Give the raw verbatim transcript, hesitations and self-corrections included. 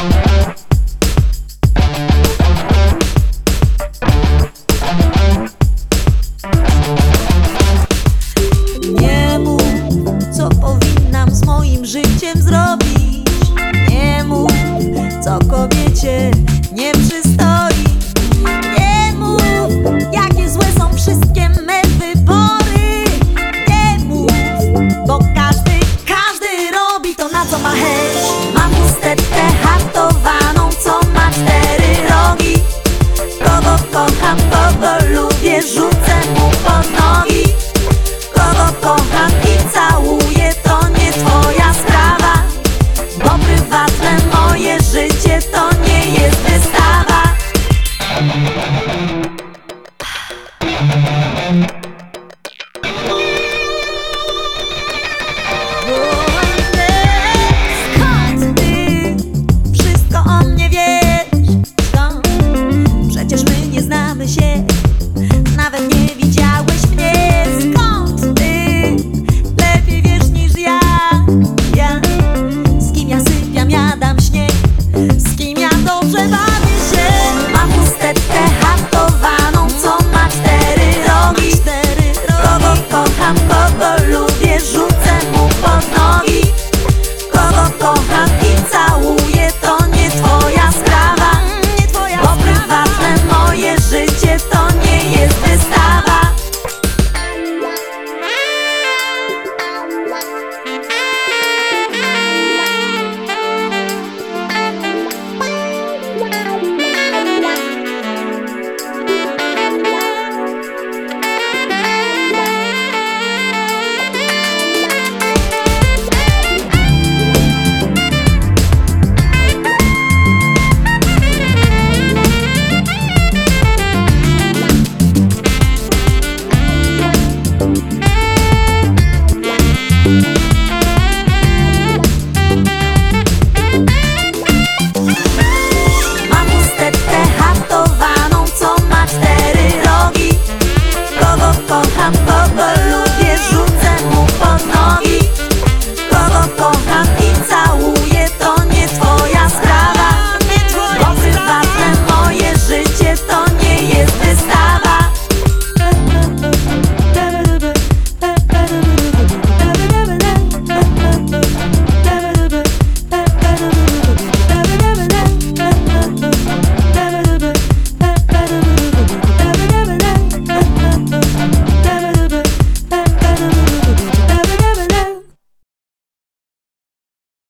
Nie mów, co powinnam z moim życiem zrobić. Nie mów, co kobiecie nie przystoi. Nie mów, jakie złe są wszystkie me wybory. Nie mów, bo każdy, każdy robi to, na co ma chęć. Mam chusteczkę haftowaną, co ma cztery rogi. Kogo kocham, kogo lubię, rzucę mu pod nogi. Kogo kocham i całuję, to nie twoja sprawa, bo prywatne moje życie to